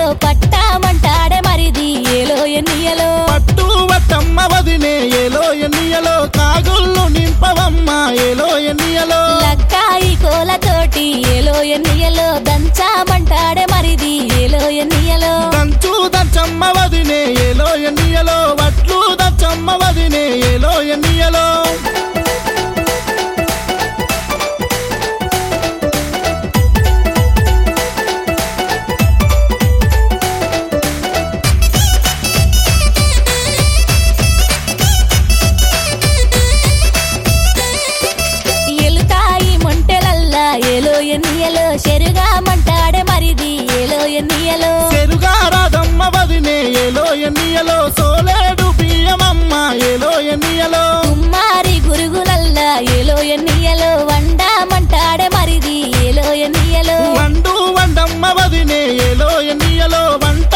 పట్టామంటాడే మరిది ఏలో ఎన్నియలో పట్టు వట్టమ్మ వదినే ఏలో ఎన్నియలో కాగుళ్ళు నింపవమ్మ ఏలో ఎన్నియలో లక్కాయి కోలతోటి ఏలో ఎన్నియలో దంచామంటాడే మరిది ఏలో ఎన్నియలో దంచు దంచమ్మ వదినే ఏలో ఎన్నియలో వట్లు దంచమ్మ వదినే ఏలో ఎన్నియలో ఎన్నియలో చెరుగామంటాడే మరిది ఏలో ఎన్నియలో చెరుగారాదమ్మ వదినే ఏలో ఎన్నియలో సోలేడు బియ్యమమ్మ ఏలో ఎన్నియలో కుమ్మారి గురుగులల్లా ఏలో ఎన్నియలో వండామంటాడే మరిది ఏలో ఎన్నియలో వండు వండమ్మ వదినే ఏలో ఎన్నియలో వంట